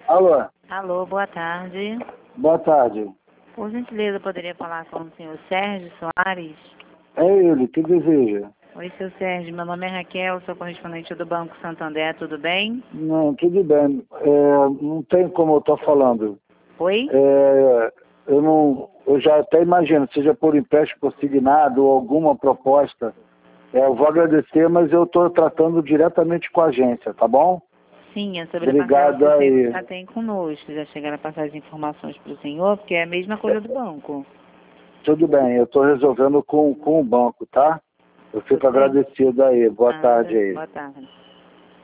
Alô, Alô, boa tarde. boa tarde. Por gentileza, eu poderia falar com o senhor Sérgio Soares? É ele, que deseja? Oi, seu Sérgio, meu nome é Raquel, sou correspondente do Banco Santander, tudo bem? Não, tudo bem. Não tem como eu estou falando. Oi? Eu já até imagino, seja por empréstimo consignado ou alguma proposta. Eu vou agradecer, mas eu estou tratando diretamente com a agência, tá bom? Sim, é sobre Obrigado a parcela que o aí. senhor já tem conosco. Já chegaram a passar as informações para o senhor, porque é a mesma coisa do banco. Tudo bem, eu estou resolvendo com o banco, tá? Eu fico Tudo bem? agradecido aí. Boa tarde aí. Boa tarde.